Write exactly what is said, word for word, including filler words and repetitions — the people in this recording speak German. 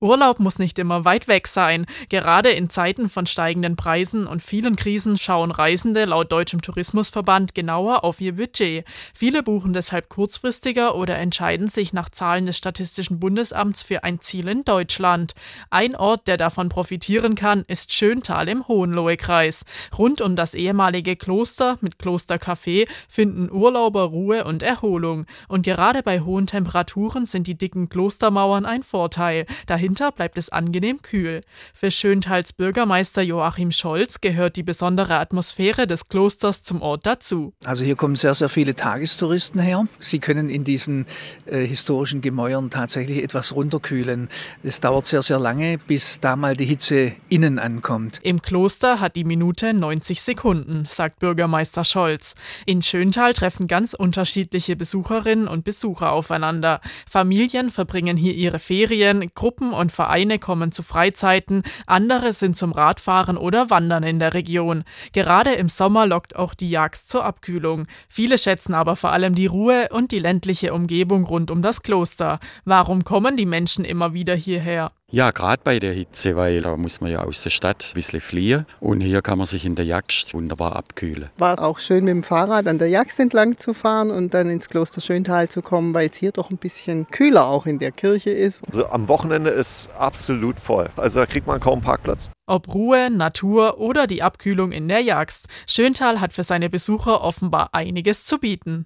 Urlaub muss nicht immer weit weg sein. Gerade in Zeiten von steigenden Preisen und vielen Krisen schauen Reisende laut Deutschem Tourismusverband genauer auf ihr Budget. Viele buchen deshalb kurzfristiger oder entscheiden sich nach Zahlen des Statistischen Bundesamts für ein Ziel in Deutschland. Ein Ort, der davon profitieren kann, ist Schöntal im Hohenlohe-Kreis. Rund um das ehemalige Kloster mit Klostercafé finden Urlauber Ruhe und Erholung. Und gerade bei hohen Temperaturen sind die dicken Klostermauern ein Vorteil. Dahinter bleibt es angenehm kühl. Für Schöntals Bürgermeister Joachim Scholz gehört die besondere Atmosphäre des Klosters zum Ort dazu. Also hier kommen sehr, sehr viele Tagestouristen her. Sie können in diesen äh, historischen Gemäuern tatsächlich etwas runterkühlen. Es dauert sehr, sehr lange, bis da mal die Hitze innen ankommt. Im Kloster hat die Minute neunzig Sekunden, sagt Bürgermeister Scholz. In Schöntal treffen ganz unterschiedliche Besucherinnen und Besucher aufeinander. Familien verbringen hier ihre Ferien, Gruppen und Vereine kommen zu Freizeiten, andere sind zum Radfahren oder Wandern in der Region. Gerade im Sommer lockt auch die Jagd zur Abkühlung. Viele schätzen aber vor allem die Ruhe und die ländliche Umgebung rund um das Kloster. Warum kommen die Menschen immer wieder hierher? Ja, gerade bei der Hitze, weil da muss man ja aus der Stadt ein bisschen fliehen und hier kann man sich in der Jagd wunderbar abkühlen. War auch schön mit dem Fahrrad an der Jagd entlang zu fahren und dann ins Kloster Schöntal zu kommen, weil es hier doch ein bisschen kühler auch in der Kirche ist. Also am Wochenende ist absolut voll, also da kriegt man kaum Parkplatz. Ob Ruhe, Natur oder die Abkühlung in der Jagd, Schöntal hat für seine Besucher offenbar einiges zu bieten.